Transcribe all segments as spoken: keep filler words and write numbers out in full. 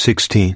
sixteen.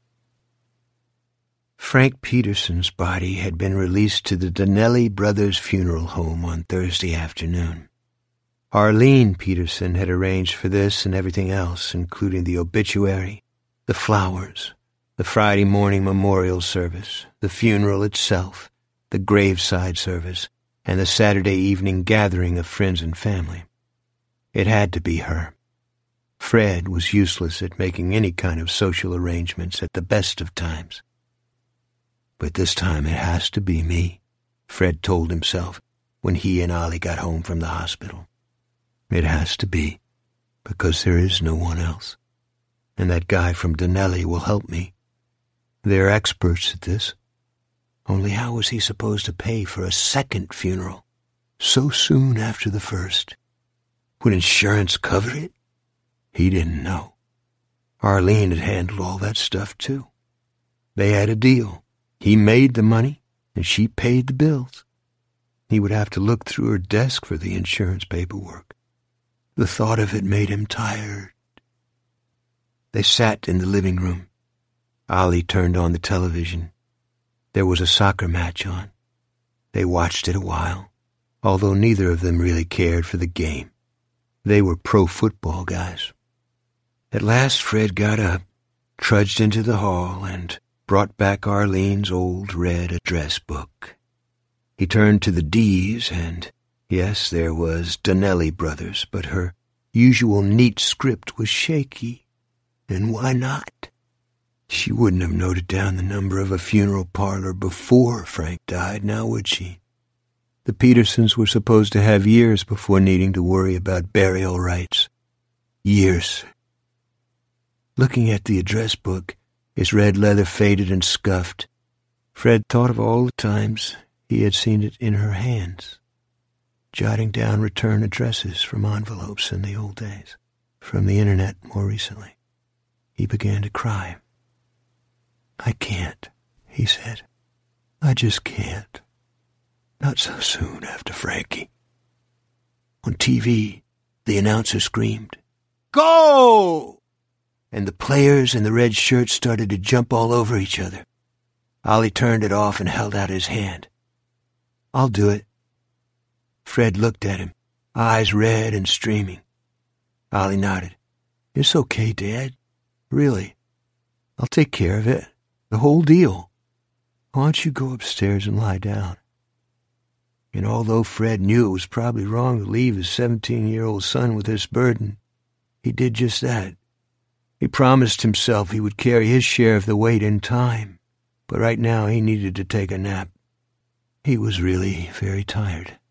Frank Peterson's body had been released to the Donnelly Brothers Funeral Home on Thursday afternoon. Arlene Peterson had arranged for this and everything else, including the obituary, the flowers, the Friday morning memorial service, the funeral itself, the graveside service, and the Saturday evening gathering of friends and family. It had to be her. Fred was useless at making any kind of social arrangements at the best of times. But this time it has to be me, Fred told himself when he and Ollie got home from the hospital. It has to be, because there is no one else. And that guy from Donnelly will help me. They're experts at this. Only how was he supposed to pay for a second funeral so soon after the first? Would insurance cover it? He didn't know. Arlene had handled all that stuff, too. They had a deal. He made the money, and she paid the bills. He would have to look through her desk for the insurance paperwork. The thought of it made him tired. They sat in the living room. Ollie turned on the television. There was a soccer match on. They watched it a while, although neither of them really cared for the game. They were pro-football guys. At last Fred got up, trudged into the hall, and brought back Arlene's old red address book. He turned to the D's, and yes, there was Donnelly Brothers, but her usual neat script was shaky. And why not? She wouldn't have noted down the number of a funeral parlor before Frank died, now would she? The Petersons were supposed to have years before needing to worry about burial rites. Years. Looking at the address book, its red leather faded and scuffed, Fred thought of all the times he had seen it in her hands, jotting down return addresses from envelopes in the old days, from the internet more recently. He began to cry. "I can't," he said. "I just can't. Not so soon after Frankie." On T V, the announcer screamed, "Go!" And the players in the red shirts started to jump all over each other. Ollie turned it off and held out his hand. "I'll do it." Fred looked at him, eyes red and streaming. Ollie nodded. "It's okay, Dad. Really. I'll take care of it. The whole deal. Why don't you go upstairs and lie down?" And although Fred knew it was probably wrong to leave his seventeen-year-old son with this burden, he did just that. He promised himself he would carry his share of the weight in time, but right now he needed to take a nap. He was really very tired.